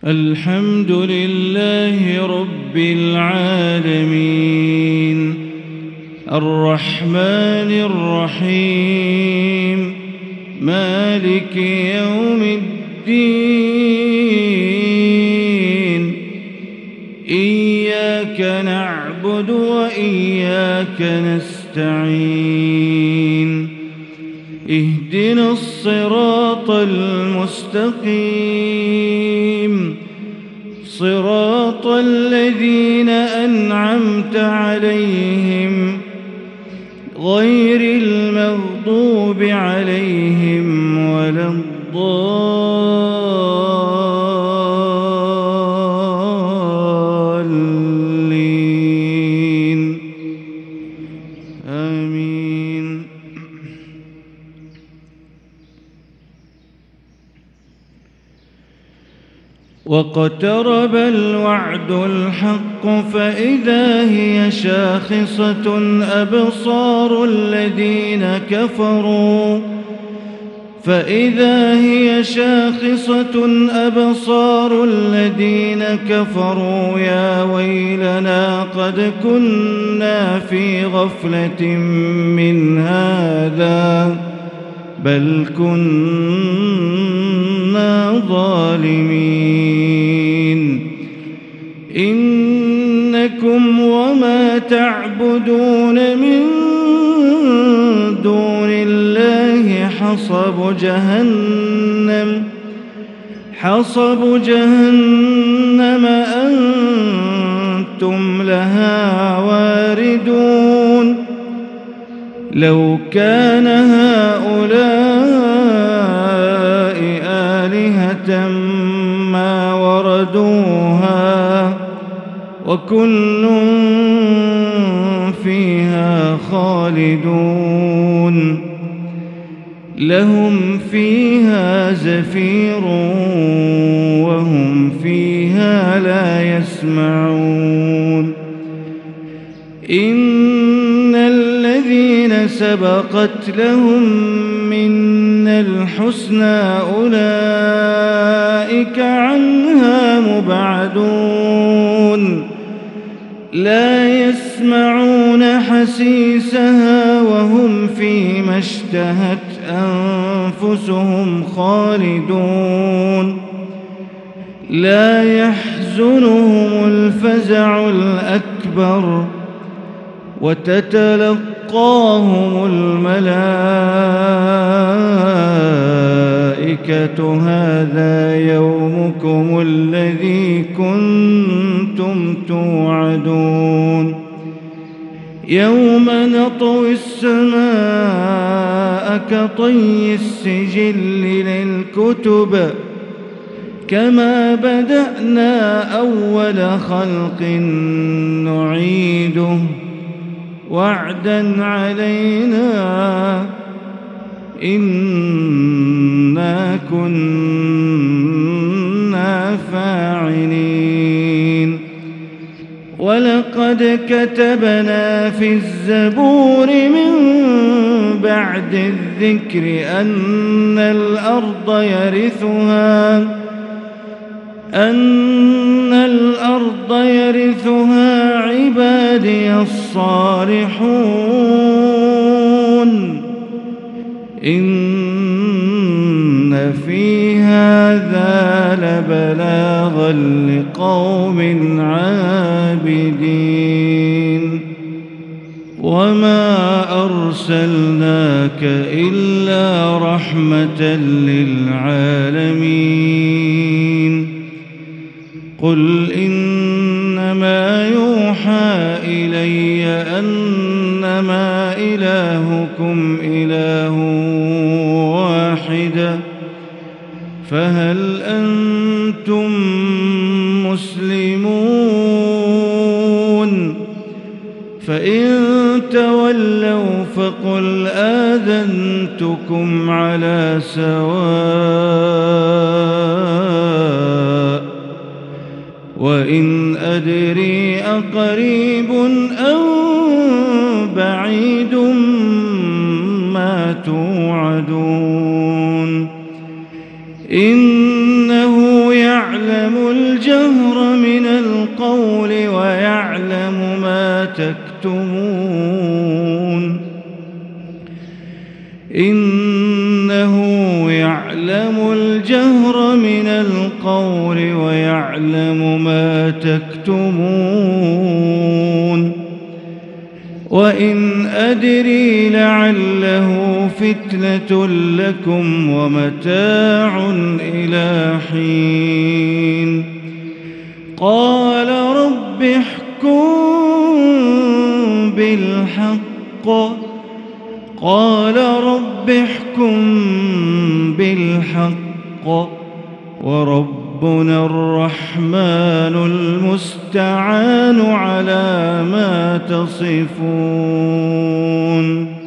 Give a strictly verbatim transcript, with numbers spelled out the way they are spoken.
الحمد لله رب العالمين الرحمن الرحيم مالك يوم الدين إياك نعبد وإياك نستعين اهدنا الصراط المستقيم صراط الذين أنعمت عليهم غير المغضوب عليهم ولا الضالين آمين. واقترب الوعد الحق فإذا هي شاخصة أبصار الذين كفروا فإذا هي شاخصة أبصار الذين كفروا يا ويلنا قد كنا في غفلة من هذا بل كنا ظالمين إنكم وما تعبدون من دون الله حصب جهنم حصب جهنم أنتم لها واردون لو كان هؤلاء آلهة ما وردوها وكل فيها خالدون لهم فيها زفير وهم فيها لا يسمعون إن الذين سبقت لهم منا الحسنى أولئك عنها مبعدون لا يسمعون حسيسها وهم فيما اشتهت أنفسهم خالدون لا يحزنهم الفزع الأكبر وتتلقاهم الملائكة هذا يومكم الذي كنتم توعدون يوم نطوي السماء كطي السجل للكتب كما بدأنا أول خلق نعيده وعدا علينا إنا كنا فاعلين ولقد كتبنا في الزبور من بعد الذكر أن الأرض يرثها أن الأرض يرثها عبادي الصالحون إن في هذا لبلاغا لقوم عابدين وما أرسلناك إلا رحمة للعالمين قل إنما يوحى إلي أنما إلهكم إله واحد فهل أنتم مسلمون فإن تولوا فقل آذنتكم على سواء وإن أدري أقريب أو بعيد ما توعدون إنه يعلم يعلم الجهر من القول ويعلم ما تكتمون إنه يعلم الجهر من القول ويعلم ما تكتمون وإن أدري لعله فتنة لكم ومتاع إلى حين قال رب احكم بالحق قال رب احكم بالحق وربنا الرحمن المستعان على ما تصفون